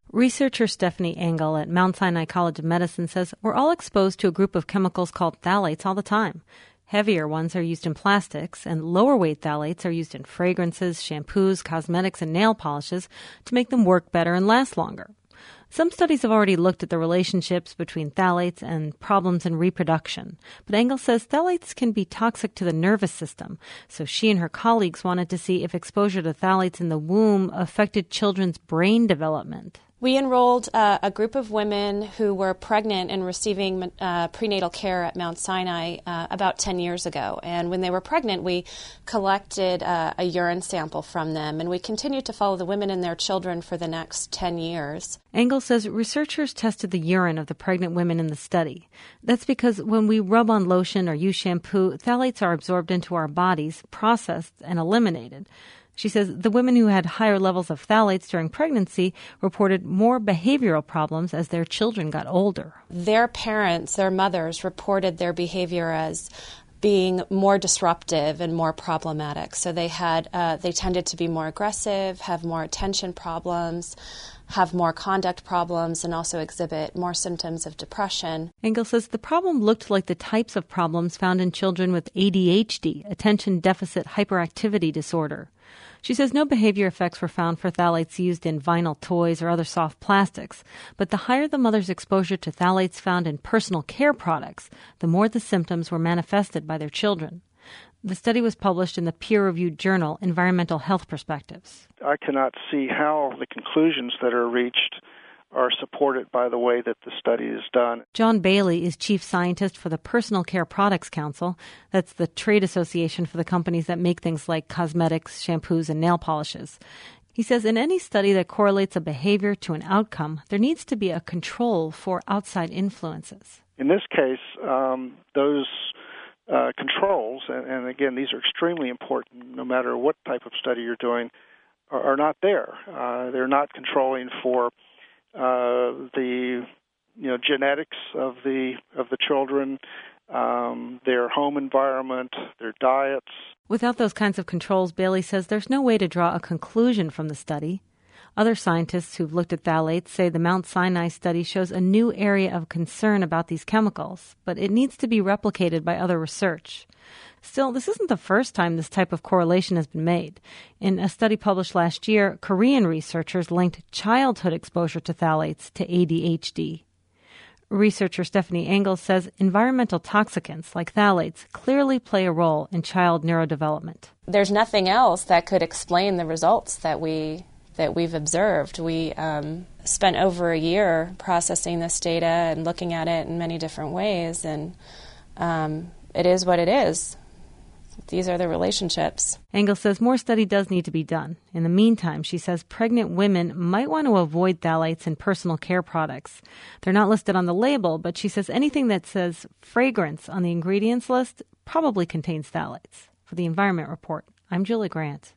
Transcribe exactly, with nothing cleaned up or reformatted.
Researcher Stephanie Engel at Mount Sinai College of Medicine says we're all exposed to a group of chemicals called phthalates all the time. Heavier ones are used in plastics, and lower weight phthalates are used in fragrances, shampoos, cosmetics, and nail polishes to make them work better and last longer. Some studies have already looked at the relationships between phthalates and problems in reproduction. But Engel says phthalates can be toxic to the nervous system, so she and her colleagues wanted to see if exposure to phthalates in the womb affected children's brain development. We enrolled uh, a group of women who were pregnant and receiving uh, prenatal care at Mount Sinai uh, about ten years ago. And when they were pregnant, we collected uh, a urine sample from them, and we continued to follow the women and their children for the next ten years. Engel says researchers tested the urine of the pregnant women in the study. That's because when we rub on lotion or use shampoo, phthalates are absorbed into our bodies, processed, and eliminated. She says the women who had higher levels of phthalates during pregnancy reported more behavioral problems as their children got older. Their parents, their mothers, reported their behavior as being more disruptive and more problematic. So they had, uh, they tended to be more aggressive, have more attention problems, have more conduct problems, and also exhibit more symptoms of depression. Engel says the problem looked like the types of problems found in children with A D H D, attention deficit hyperactivity disorder. She says no behavior effects were found for phthalates used in vinyl toys or other soft plastics, but the higher the mother's exposure to phthalates found in personal care products, the more the symptoms were manifested by their children. The study was published in the peer-reviewed journal Environmental Health Perspectives. I cannot see how the conclusions that are reached are supported by the way that the study is done. John Bailey is chief scientist for the Personal Care Products Council. That's the trade association for the companies that make things like cosmetics, shampoos, and nail polishes. He says in any study that correlates a behavior to an outcome, there needs to be a control for outside influences. In this case, um, those uh, controls, and, and again, these are extremely important no matter what type of study you're doing, are, are not there. Uh, they're not controlling for Uh, the you know genetics of the of the children, um, their home environment, their diets. Without those kinds of controls, Bailey says there's no way to draw a conclusion from the study. Other scientists who've looked at phthalates say the Mount Sinai study shows a new area of concern about these chemicals, but it needs to be replicated by other research. Still, this isn't the first time this type of correlation has been made. In a study published last year, Korean researchers linked childhood exposure to phthalates to A D H D. Researcher Stephanie Engel says environmental toxicants like phthalates clearly play a role in child neurodevelopment. There's nothing else that could explain the results that we that we've observed. We um, spent over a year processing this data and looking at it in many different ways, and um, it is what it is. These are the relationships. Engel says more study does need to be done. In the meantime, she says pregnant women might want to avoid phthalates in personal care products. They're not listed on the label, but she says anything that says fragrance on the ingredients list probably contains phthalates. For the Environment Report, I'm Julie Grant.